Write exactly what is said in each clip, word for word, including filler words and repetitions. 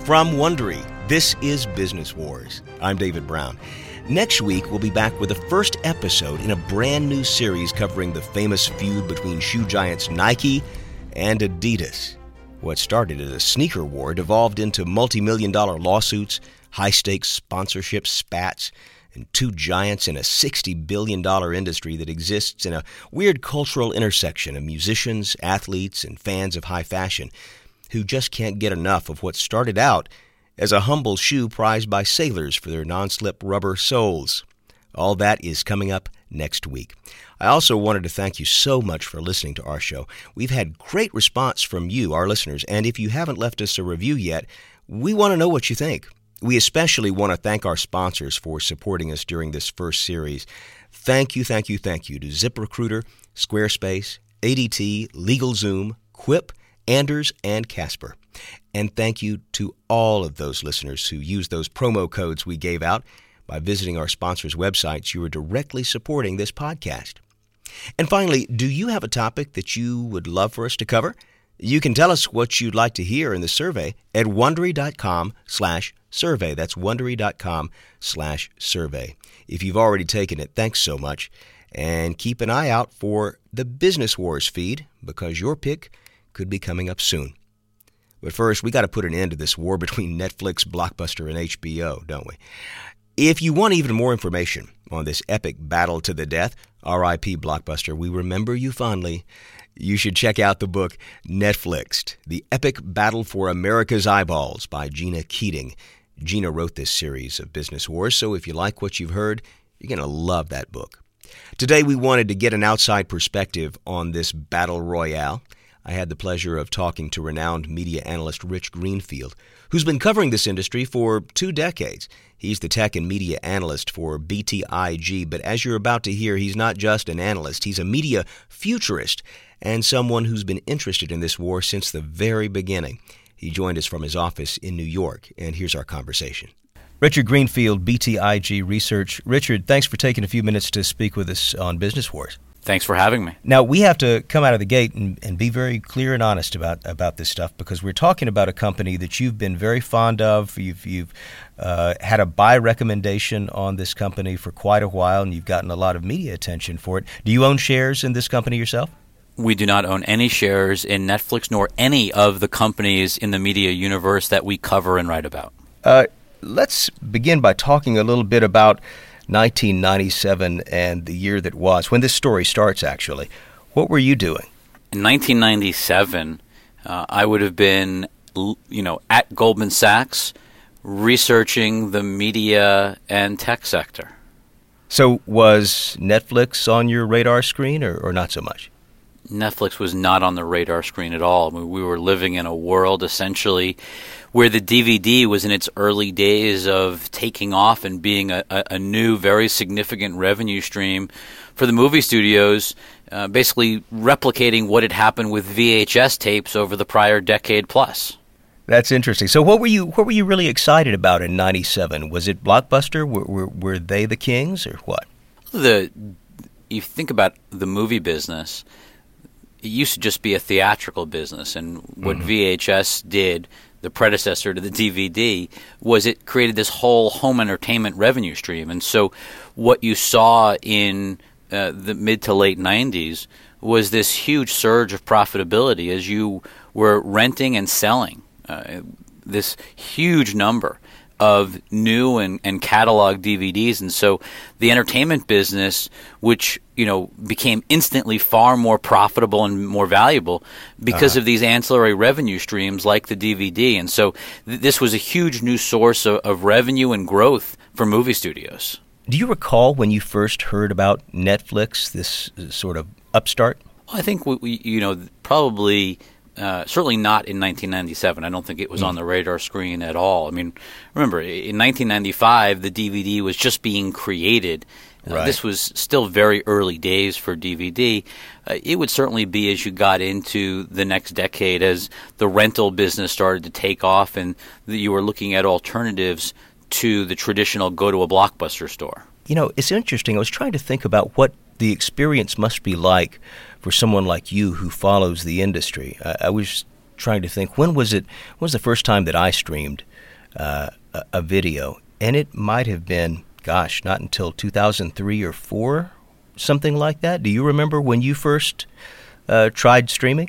from Wondery. This is Business Wars. I'm David Brown. Next week, we'll be back with the first episode in a brand new series covering the famous feud between shoe giants Nike and Adidas. What started as a sneaker war devolved into multi-million dollar lawsuits, high-stakes sponsorship spats, and two giants in a sixty billion dollars industry that exists in a weird cultural intersection of musicians, athletes, and fans of high fashion who just can't get enough of what started out as a humble shoe prized by sailors for their non-slip rubber soles. All that is coming up next week. I also wanted to thank you so much for listening to our show. We've had great response from you, our listeners, and if you haven't left us a review yet, we want to know what you think. We especially want to thank our sponsors for supporting us during this first series. Thank you, thank you, thank you to ZipRecruiter, Squarespace, A D T, LegalZoom, Quip, Anders, and Casper. And thank you to all of those listeners who used those promo codes we gave out. By visiting our sponsors' websites, you are directly supporting this podcast. And finally, do you have a topic that you would love for us to cover? You can tell us what you'd like to hear in the survey at Wondery.com slash survey. That's Wondery.com slash survey. If you've already taken it, thanks so much. And keep an eye out for the Business Wars feed, because your pick could be coming up soon. But first, we got to put an end to this war between Netflix, Blockbuster, and H B O, don't we? If you want even more information on this epic battle to the death, R I P Blockbuster, we remember you fondly, you should check out the book Netflixed, The Epic Battle for America's Eyeballs by Gina Keating. Gina wrote this series of Business Wars, so if you like what you've heard, you're going to love that book. Today, we wanted to get an outside perspective on this battle royale. I had the pleasure of talking to renowned media analyst Rich Greenfield, who's been covering this industry for two decades. He's the tech and media analyst for B T I G, but as you're about to hear, he's not just an analyst. He's a media futurist and someone who's been interested in this war since the very beginning. He joined us from his office in New York, and here's our conversation. Richard Greenfield, B T I G Research. Richard, thanks for taking a few minutes to speak with us on Business Wars. Thanks for having me. Now, we have to come out of the gate and, and be very clear and honest about, about this stuff, because we're talking about a company that you've been very fond of. You've, you've uh, had a buy recommendation on this company for quite a while, and you've gotten a lot of media attention for it. Do you own shares in this company yourself? We do not own any shares in Netflix nor any of the companies in the media universe that we cover and write about. Uh, let's begin by talking a little bit about nineteen ninety-seven and the year that was, when this story starts, actually. What were you doing? In nineteen ninety-seven, uh, I would have been, you know, at Goldman Sachs researching the media and tech sector. So was Netflix on your radar screen or, or not so much? Netflix was not on the radar screen at all. I mean, we were living in a world essentially where the D V D was in its early days of taking off and being a, a, a new, very significant revenue stream for the movie studios, uh, basically replicating what had happened with V H S tapes over the prior decade plus. That's interesting. So what were you what were you really excited about in ninety-seven? Was it Blockbuster? Were, were, were they the kings or what? The you think about the movie business, it used to just be a theatrical business, and what mm-hmm. V H S did, the predecessor to the D V D, was it created this whole home entertainment revenue stream. And so what you saw in uh, the mid to late nineties was this huge surge of profitability as you were renting and selling uh, this huge number of new and, and catalog D V Ds. And so the entertainment business, which, you know, became instantly far more profitable and more valuable because uh-huh. of these ancillary revenue streams like the D V D. And so th- this was a huge new source of, of revenue and growth for movie studios. Do you recall when you first heard about Netflix, this sort of upstart? Well, I think, we, we, you know, probably... Uh, certainly not in nineteen ninety-seven. I don't think it was mm. on the radar screen at all. I mean, remember, in nineteen ninety-five, the D V D was just being created. Uh, right. This was still very early days for D V D. Uh, it would certainly be as you got into the next decade, as the rental business started to take off and the, you were looking at alternatives to the traditional go to a Blockbuster store. You know, it's interesting. I was trying to think about what the experience must be like for someone like you who follows the industry. I, I was trying to think, when was it, when was the first time that I streamed uh, a, a video? And it might have been, gosh, not until two thousand three or four, something like that. Do you remember when you first uh, tried streaming?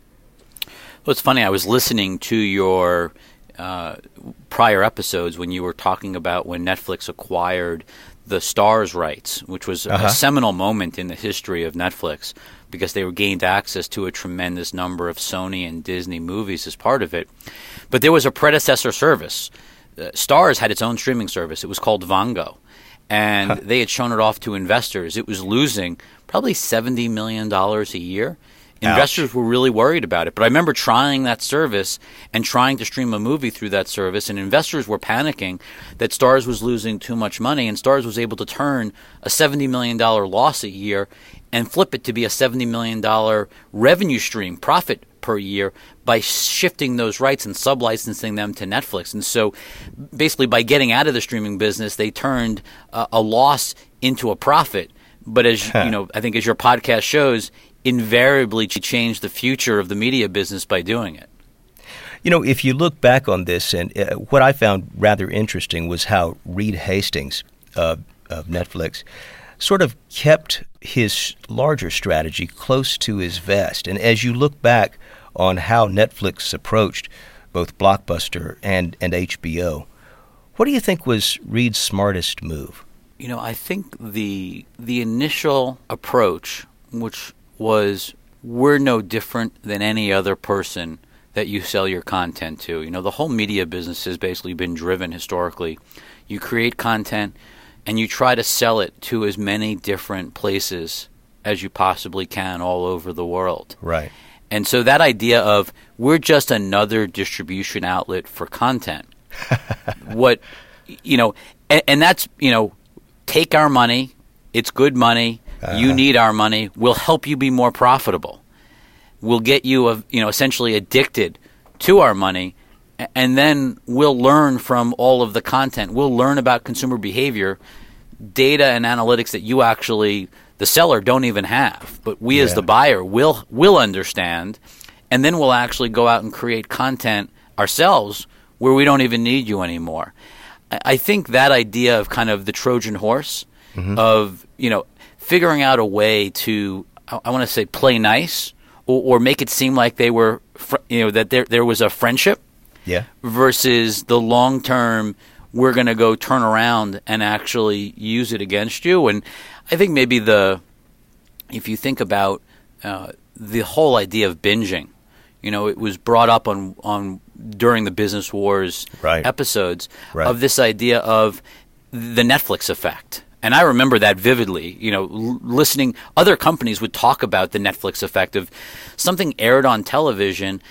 Well, it's funny. I was listening to your uh, prior episodes when you were talking about when Netflix acquired the Starz rights, which was uh-huh. a seminal moment in the history of Netflix because they were gained access to a tremendous number of Sony and Disney movies as part of it. But there was a predecessor service. Uh, Starz had its own streaming service. It was called Vango. And huh. they had shown it off to investors. It was losing probably seventy million dollars a year. Investors Ouch. Were really worried about it. But I remember trying that service and trying to stream a movie through that service, and investors were panicking that Starz was losing too much money, and Starz was able to turn a seventy million dollars loss a year and flip it to be a seventy million dollars revenue stream, profit per year, by shifting those rights and sub-licensing them to Netflix. And so basically by getting out of the streaming business, they turned uh, a loss into a profit. But as huh. you know, I think as your podcast shows, invariably changed the future of the media business by doing it. You know, if you look back on this, and uh, what I found rather interesting was how Reed Hastings uh, of Netflix sort of kept his larger strategy close to his vest. And as you look back on how Netflix approached both Blockbuster and, and H B O, what do you think was Reed's smartest move? You know, I think the the initial approach, which was we're no different than any other person that you sell your content to. You know, the whole media business has basically been driven historically. You create content and you try to sell it to as many different places as you possibly can all over the world. Right. And so that idea of we're just another distribution outlet for content. what, you know, and, and that's, you know, take our money. It's good money. Uh-huh. You need our money. We'll help you be more profitable. We'll get you, uh, you know, essentially addicted to our money, and then we'll learn from all of the content. We'll learn about consumer behavior, data and analytics that you actually, the seller, don't even have. But we yeah. as the buyer will will understand, and then we'll actually go out and create content ourselves where we don't even need you anymore. I, I think that idea of kind of the Trojan horse mm-hmm. of, you know, figuring out a way to, I want to say, play nice or, or make it seem like they were, fr- you know, that there there was a friendship yeah. versus the long-term, we're going to go turn around and actually use it against you. And I think maybe the, if you think about uh, the whole idea of binging, you know, it was brought up on, on during the Business Wars right. episodes right. of this idea of the Netflix effect. And I remember that vividly, you know, l- listening. Other companies would talk about the Netflix effect of something aired on television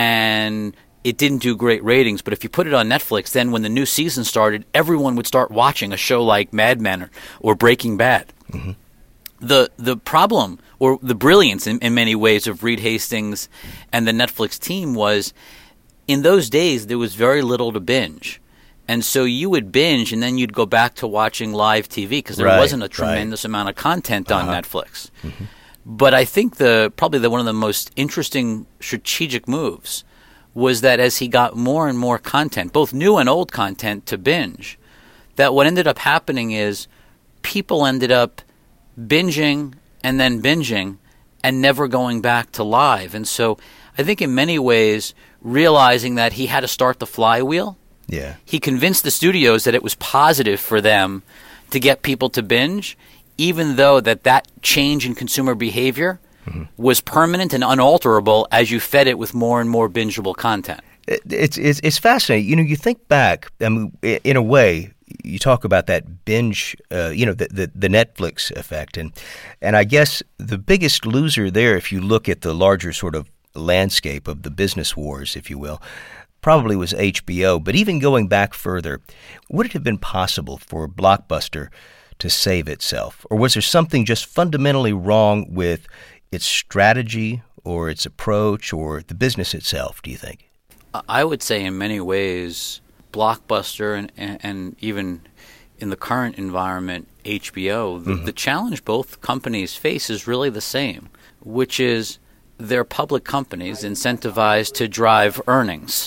and it didn't do great ratings. But if you put it on Netflix, then when the new season started, everyone would start watching a show like Mad Men or, or Breaking Bad. Mm-hmm. The the problem or the brilliance in, in many ways of Reed Hastings and the Netflix team was in those days there was very little to binge. And so you would binge, and then you'd go back to watching live T V because there right, wasn't a tremendous right. amount of content on uh-huh. Netflix. Mm-hmm. But I think the probably the, one of the most interesting strategic moves was that as he got more and more content, both new and old content, to binge, that what ended up happening is people ended up binging and then binging and never going back to live. And so I think in many ways realizing that he had to start the flywheel, yeah. he convinced the studios that it was positive for them to get people to binge, even though that that change in consumer behavior mm-hmm. was permanent and unalterable as you fed it with more and more bingeable content. It, it's, it's it's fascinating. You know, you think back, I mean, in a way, you talk about that binge, uh, you know, the, the the Netflix effect, and and I guess the biggest loser there, if you look at the larger sort of landscape of the business wars, if you will, probably was H B O. But even going back further, would it have been possible for Blockbuster to save itself? Or was there something just fundamentally wrong with its strategy or its approach or the business itself, do you think? I would say in many ways, Blockbuster and, and, and even in the current environment, H B O, the, mm-hmm. the challenge both companies face is really the same, which is they're public companies incentivized to drive earnings.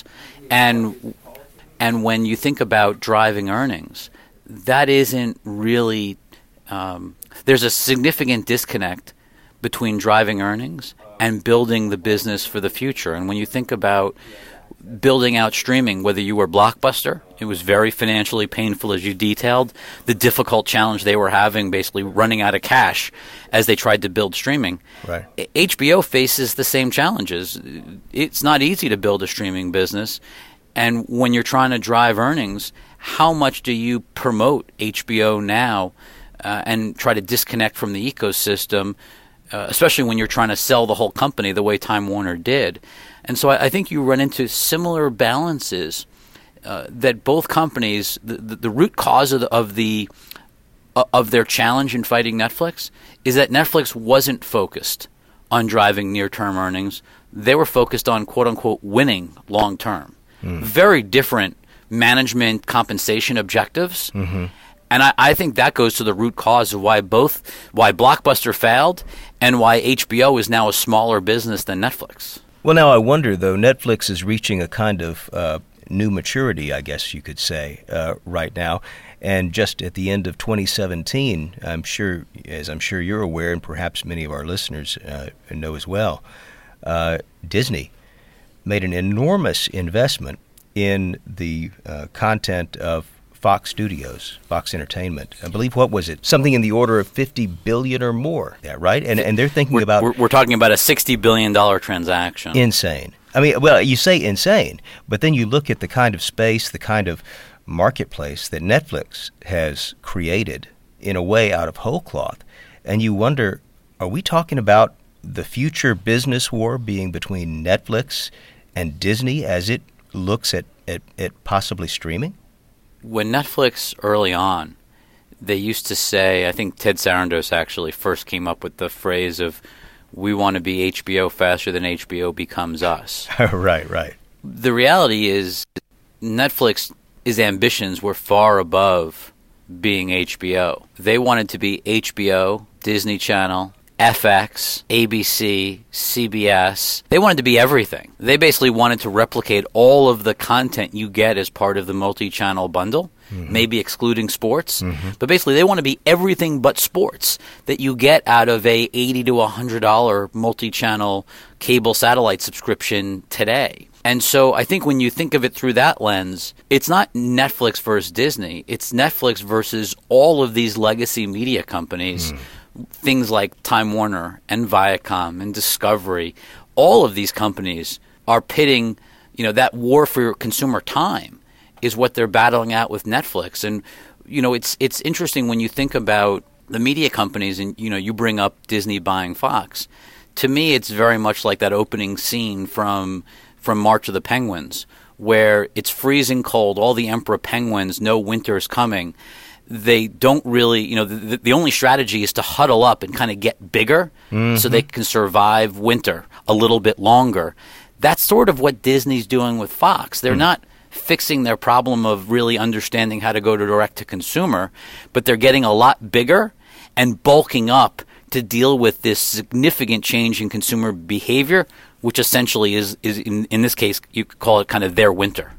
And and when you think about driving earnings, that isn't really um, – there's a significant disconnect between driving earnings and building the business for the future. And when you think about building out streaming, whether you were Blockbuster, it was very financially painful, as you detailed, the difficult challenge they were having, basically running out of cash as they tried to build streaming. Right. H B O faces the same challenges. It's not easy to build a streaming business. And when you're trying to drive earnings, how much do you promote H B O now uh, and try to disconnect from the ecosystem, uh, especially when you're trying to sell the whole company the way Time Warner did? And so I, I think you run into similar balances uh, that both companies, the, the, the root cause of the, of the uh, of their challenge in fighting Netflix is that Netflix wasn't focused on driving near-term earnings. They were focused on, quote-unquote, winning long-term. Mm. Very different management compensation objectives. Mm-hmm. And I, I think that goes to the root cause of why both why Blockbuster failed and why H B O is now a smaller business than Netflix. Well, now I wonder, though, Netflix is reaching a kind of uh, new maturity, I guess you could say, uh, right now. And just at the end of twenty seventeen, I'm sure, as I'm sure you're aware, and perhaps many of our listeners uh, know as well, uh, Disney made an enormous investment in the uh, content of Fox Studios, Fox Entertainment. I believe, what was it? Something in the order of fifty billion dollars or more, yeah, right? And and they're thinking we're, about... We're, we're talking about a sixty billion dollars transaction. Insane. I mean, well, you say insane, but then you look at the kind of space, the kind of marketplace that Netflix has created in a way out of whole cloth, and you wonder, are we talking about the future business war being between Netflix and Disney as it looks at, at, at possibly streaming? When Netflix early on, they used to say, I think Ted Sarandos actually first came up with the phrase of, we want to be H B O faster than H B O becomes us. Right, right. The reality is Netflix's ambitions were far above being H B O. They wanted to be H B O, Disney Channel, F X, A B C, C B S. They wanted to be everything. They basically wanted to replicate all of the content you get as part of the multi-channel bundle, mm-hmm. maybe excluding sports. Mm-hmm. But basically they want to be everything but sports that you get out of a eighty to one hundred dollars multi-channel cable satellite subscription today. And so I think when you think of it through that lens, it's not Netflix versus Disney. It's Netflix versus all of these legacy media companies, mm. things like Time Warner and Viacom and Discovery. All of these companies are pitting, you know, that war for consumer time is what they're battling out with Netflix. And, you know, it's it's interesting when you think about the media companies and, you know, you bring up Disney buying Fox. To me, it's very much like that opening scene from from March of the Penguins, where it's freezing cold, all the emperor penguins, no winter's coming. They don't really, you know, the, the only strategy is to huddle up and kind of get bigger mm-hmm. so they can survive winter a little bit longer. That's sort of what Disney's doing with Fox. They're mm. not fixing their problem of really understanding how to go to direct to consumer, but they're getting a lot bigger and bulking up to deal with this significant change in consumer behavior, which essentially is, is in, in this case, you could call it kind of their winter.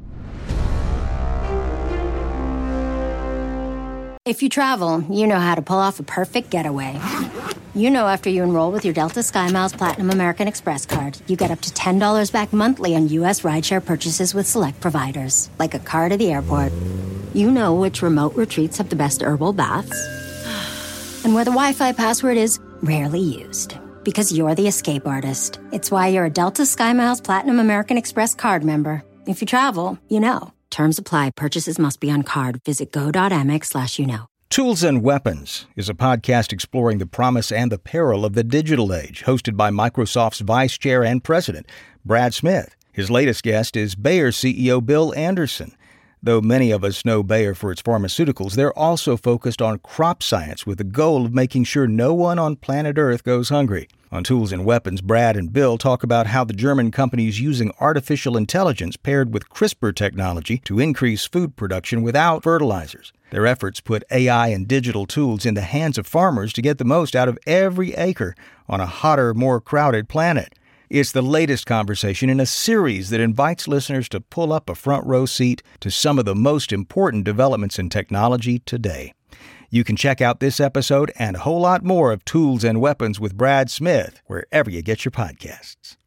If you travel, you know how to pull off a perfect getaway. You know after you enroll with your Delta SkyMiles Platinum American Express card, you get up to ten dollars back monthly on U S rideshare purchases with select providers, like a car to the airport. You know which remote retreats have the best herbal baths, and where the Wi-Fi password is rarely used. Because you're the escape artist. It's why you're a Delta SkyMiles Platinum American Express card member. If you travel, you know. Terms apply. Purchases must be on card. Visit go.amex slash you know. Tools and Weapons is a podcast exploring the promise and the peril of the digital age, hosted by Microsoft's Vice Chair and President, Brad Smith. His latest guest is Bayer C E O Bill Anderson. Though many of us know Bayer for its pharmaceuticals, they're also focused on crop science with the goal of making sure no one on planet Earth goes hungry. On Tools and Weapons, Brad and Bill talk about how the German company is using artificial intelligence paired with CRISPR technology to increase food production without fertilizers. Their efforts put A I and digital tools in the hands of farmers to get the most out of every acre on a hotter, more crowded planet. It's the latest conversation in a series that invites listeners to pull up a front row seat to some of the most important developments in technology today. You can check out this episode and a whole lot more of Tools and Weapons with Brad Smith wherever you get your podcasts.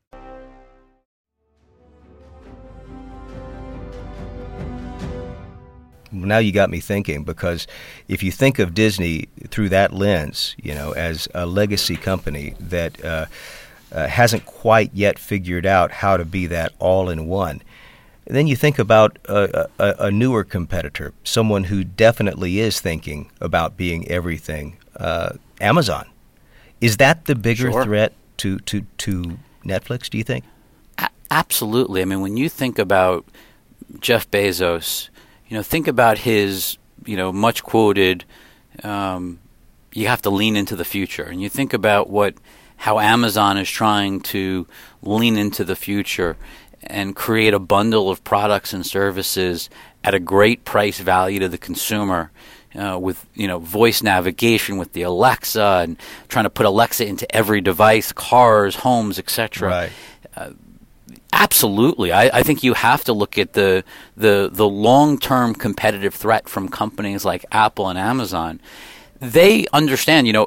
Now you got me thinking, because if you think of Disney through that lens, you know, as a legacy company that uh, uh, hasn't quite yet figured out how to be that all-in-one, then you think about a, a, a newer competitor, someone who definitely is thinking about being everything, uh, Amazon. Is that the bigger Sure. threat to, to, to Netflix, do you think? A- absolutely. I mean, when you think about Jeff Bezos, you know, think about his, you know, much quoted, um, you have to lean into the future. And you think about what how Amazon is trying to lean into the future and create a bundle of products and services at a great price value to the consumer, uh, with, you know, voice navigation with the Alexa, and trying to put Alexa into every device, cars, homes, et cetera. Right. Uh, absolutely. I, I think you have to look at the the the long-term competitive threat from companies like Apple and Amazon. They understand, you know,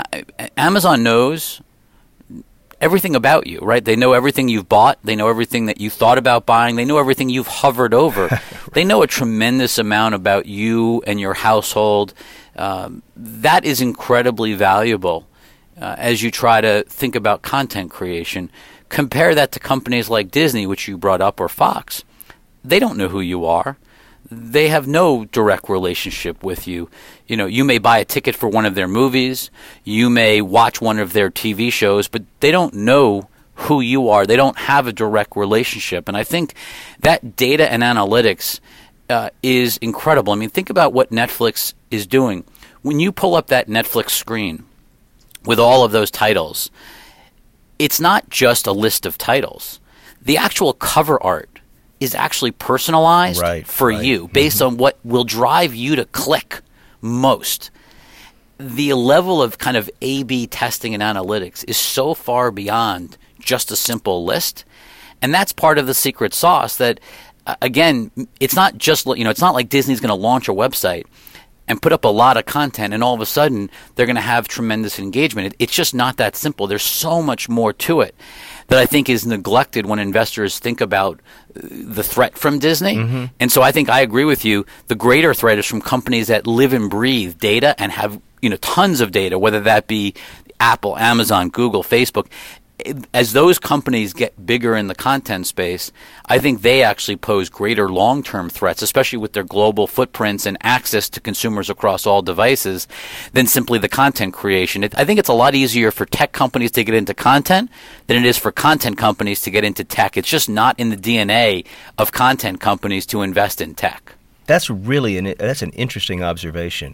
Amazon knows everything about you, right? They know everything you've bought. They know everything that you thought about buying. They know everything you've hovered over. Right. They know a tremendous amount about you and your household. Um, that is incredibly valuable uh, as you try to think about content creation. Compare that to companies like Disney, which you brought up, or Fox. They don't know who you are. They have no direct relationship with you. You know, you may buy a ticket for one of their movies, you may watch one of their T V shows, but they don't know who you are. They don't have a direct relationship. And I think that data and analytics uh, is incredible. I mean, think about what Netflix is doing. When you pull up that Netflix screen with all of those titles, it's not just a list of titles. The actual cover art is actually personalized right, for right. you based mm-hmm. on what will drive you to click most. The level of kind of A B testing and analytics is so far beyond just a simple list. And that's part of the secret sauce that, uh, again, it's not just, you know, it's not like Disney's going to launch a website and put up a lot of content and all of a sudden they're going to have tremendous engagement. It, it's just not that simple. There's so much more to it that I think is neglected when investors think about the threat from Disney. Mm-hmm. And so I think I agree with you. The greater threat is from companies that live and breathe data and have, you know, tons of data, whether that be Apple, Amazon, Google, Facebook. As those companies get bigger in the content space, I think they actually pose greater long-term threats, especially with their global footprints and access to consumers across all devices, than simply the content creation. It, I think it's a lot easier for tech companies to get into content than it is for content companies to get into tech. It's just not in the D N A of content companies to invest in tech. That's really an, that's an interesting observation.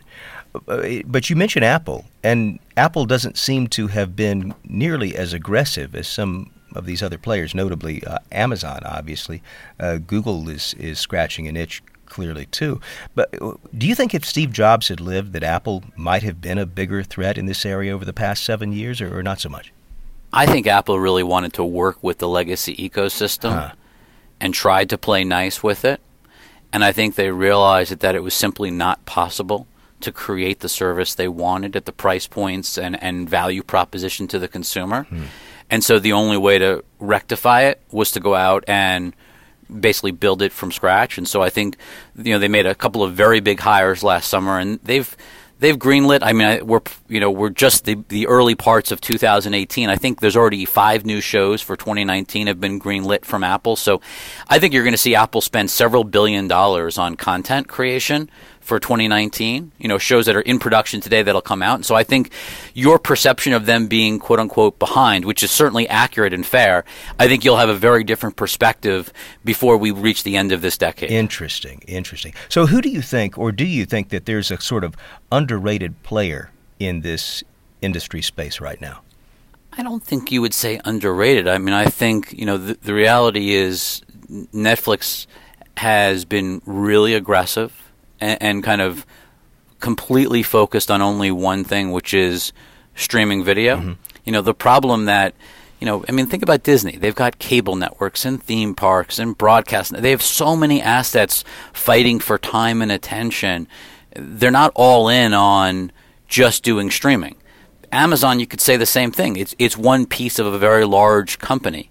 But you mentioned Apple, and Apple doesn't seem to have been nearly as aggressive as some of these other players, notably uh, Amazon, obviously. Uh, Google is, is scratching an itch clearly, too. But do you think if Steve Jobs had lived that Apple might have been a bigger threat in this area over the past seven years, or, or not so much? I think Apple really wanted to work with the legacy ecosystem huh. and tried to play nice with it. And I think they realized that, that it was simply not possible to create the service they wanted at the price points and, and value proposition to the consumer. Hmm. And so the only way to rectify it was to go out and basically build it from scratch. And so I think, you know, they made a couple of very big hires last summer, and they've they've greenlit. I mean, I, we're you know we're just the, the early parts of two thousand eighteen. I think there's already five new shows for twenty nineteen have been greenlit from Apple. So I think you're going to see Apple spend several billion dollars on content creation for twenty nineteen, you know, shows that are in production today that'll come out. And so I think your perception of them being, quote unquote, behind, which is certainly accurate and fair, I think you'll have a very different perspective before we reach the end of this decade. Interesting, interesting. So who do you think, or do you think that there's a sort of underrated player in this industry space right now? I don't think you would say underrated. I mean, I think, you know, the, the reality is Netflix has been really aggressive and, and kind of completely focused on only one thing, which is streaming video. Mm-hmm. You know, the problem that, you know, I mean, think about Disney. They've got cable networks and theme parks and broadcast. They have so many assets fighting for time and attention. They're not all in on just doing streaming. Amazon, you could say the same thing. It's it's one piece of a very large company.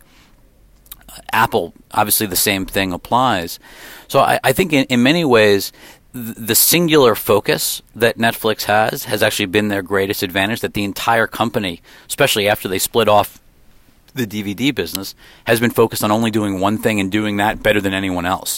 Uh, Apple, obviously the same thing applies. So I, I think in, in many ways, th- the singular focus that Netflix has has actually been their greatest advantage, that the entire company, especially after they split off the D V D business, has been focused on only doing one thing and doing that better than anyone else.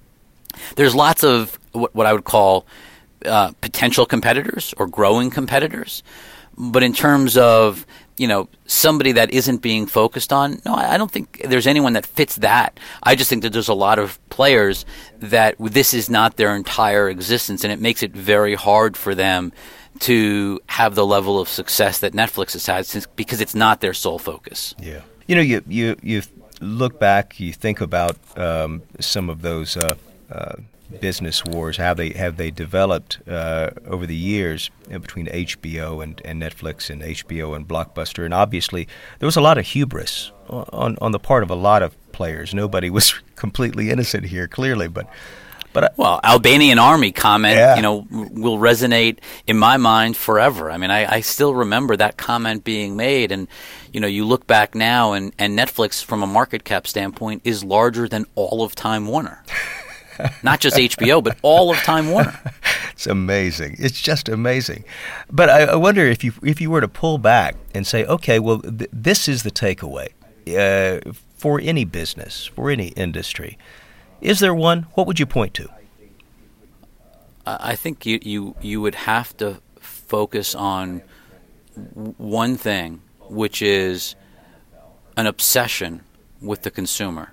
There's lots of what, what I would call uh, potential competitors or growing competitors. But in terms of, you know, somebody that isn't being focused on, no, I don't think there's anyone that fits that. I just think that there's a lot of players that this is not their entire existence, and it makes it very hard for them to have the level of success that Netflix has had, since, because it's not their sole focus. Yeah. You know, you you, you look back, you think about um, some of those uh, uh, business wars, how they have they developed uh, over the years between H B O and, and Netflix and H B O and Blockbuster. And obviously, there was a lot of hubris on, on the part of a lot of players. Nobody was completely innocent here, clearly, but But I, well, Albanian Army comment, yeah. you know, will resonate in my mind forever. I mean, I, I still remember that comment being made, and you know, you look back now, and, and Netflix, from a market cap standpoint, is larger than all of Time Warner. Not just H B O, but all of Time Warner. It's amazing. It's just amazing. But I, I wonder if you if you were to pull back and say, okay, well, th- this is the takeaway uh, for any business, for any industry. Is there one? What would you point to? I think you, you, you would have to focus on one thing, which is an obsession with the consumer.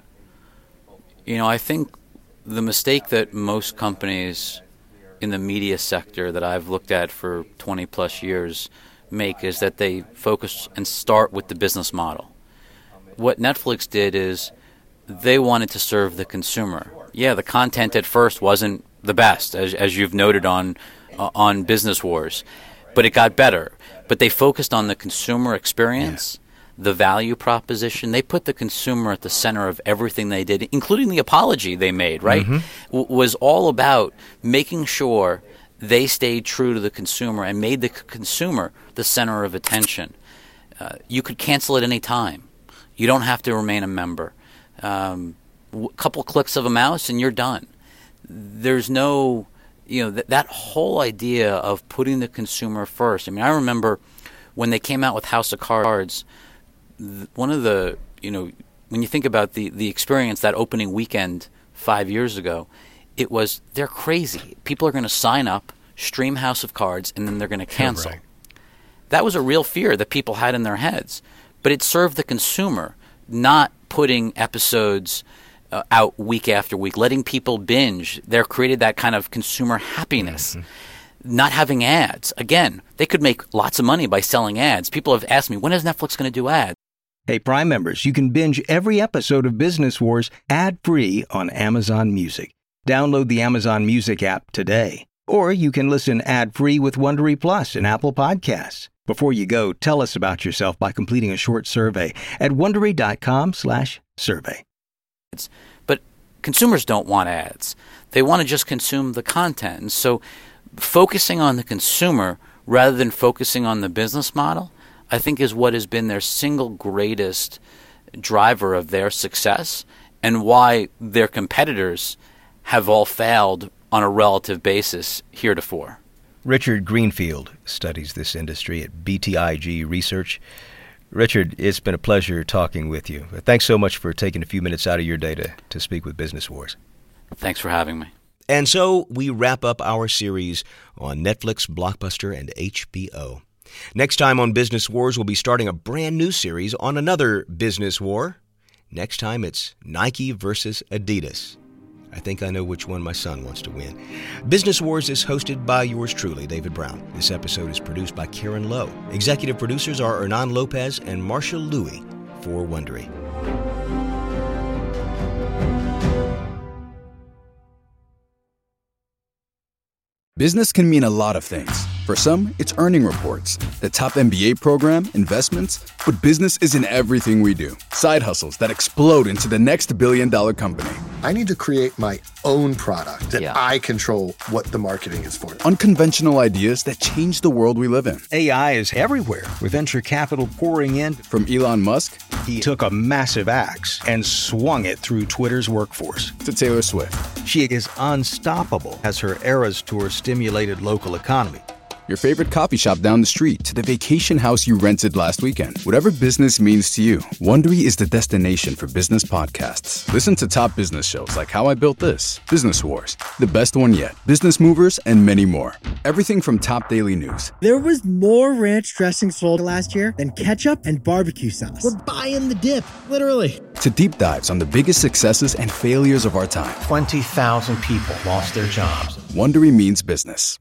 You know, I think the mistake that most companies in the media sector that I've looked at for twenty plus years make is that they focus and start with the business model. What Netflix did is they wanted to serve the consumer. Yeah, the content at first wasn't the best, as as you've noted on uh, on Business Wars, but it got better. But they focused on the consumer experience, yeah. the value proposition. They put the consumer at the center of everything they did, including the apology they made, right? Mm-hmm. W- was all about making sure they stayed true to the consumer and made the c- consumer the center of attention. Uh, you could cancel at any time. You don't have to remain a member. Um, a couple clicks of a mouse and you're done. There's no, you know, th- that whole idea of putting the consumer first. I mean, I remember when they came out with House of Cards, th- one of the, you know, when you think about the, the experience that opening weekend five years ago, it was, they're crazy. People are going to sign up, stream House of Cards, and then they're going to cancel. Right. That was a real fear that people had in their heads. But it served the consumer, not putting episodes uh, out week after week, letting people binge. They're created that kind of consumer happiness. Mm-hmm. Not having ads. Again, they could make lots of money by selling ads. People have asked me, when is Netflix going to do ads? Hey, Prime members, you can binge every episode of Business Wars ad-free on Amazon Music. Download the Amazon Music app today. Or you can listen ad-free with Wondery Plus and Apple Podcasts. Before you go, tell us about yourself by completing a short survey at Wondery.com slash survey. But consumers don't want ads. They want to just consume the content. And so focusing on the consumer rather than focusing on the business model, I think, is what has been their single greatest driver of their success and why their competitors have all failed on a relative basis heretofore. Richard Greenfield studies this industry at B T I G Research. Richard, it's been a pleasure talking with you. Thanks so much for taking a few minutes out of your day to, to speak with Business Wars. Thanks for having me. And so we wrap up our series on Netflix, Blockbuster, and H B O. Next time on Business Wars, we'll be starting a brand new series on another business war. Next time, it's Nike versus Adidas. I think I know which one my son wants to win. Business Wars is hosted by yours truly, David Brown. This episode is produced by Karen Lowe. Executive producers are Hernan Lopez and Marshall Louie for Wondery. Business can mean a lot of things. For some, it's earning reports, the top M B A program, investments, but business isn't everything we do. Side hustles that explode into the next billion-dollar company. I need to create my own product that Yeah. I control what the marketing is for. Unconventional ideas that change the world we live in. A I is everywhere, with venture capital pouring in. From Elon Musk He took a massive axe and swung it through Twitter's workforce. to Taylor Swift. She is unstoppable as her Eras Tour stimulated local economy. Your favorite coffee shop down the street to the vacation house you rented last weekend. Whatever business means to you, Wondery is the destination for business podcasts. Listen to top business shows like How I Built This, Business Wars, The Best One Yet, Business Movers, and many more. Everything from top daily news. There was more ranch dressing sold last year than ketchup and barbecue sauce. We're buying the dip, literally. To deep dives on the biggest successes and failures of our time. twenty thousand people lost their jobs. Wondery means business.